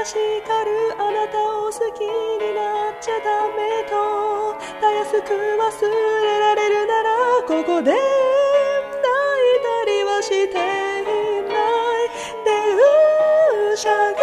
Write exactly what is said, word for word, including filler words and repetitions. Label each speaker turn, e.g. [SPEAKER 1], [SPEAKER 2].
[SPEAKER 1] 叱るあなたを好きになっちゃダメとたやすく忘れられるならここで泣いたりはしていない電車が